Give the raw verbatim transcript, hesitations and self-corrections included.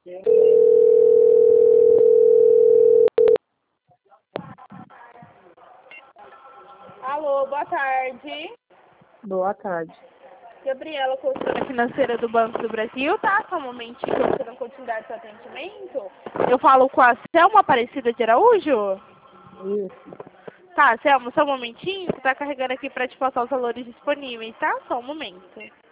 Alô, boa tarde. Boa tarde. Gabriela, consultora financeira do Banco do Brasil, tá? Só um momentinho que eu estou dando continuidade ao seu atendimento. Eu falo com a Selma Aparecida de Araújo? Isso. Tá, Selma, só um momentinho, que tá carregando aqui para te passar os valores disponíveis, tá? Só um momento.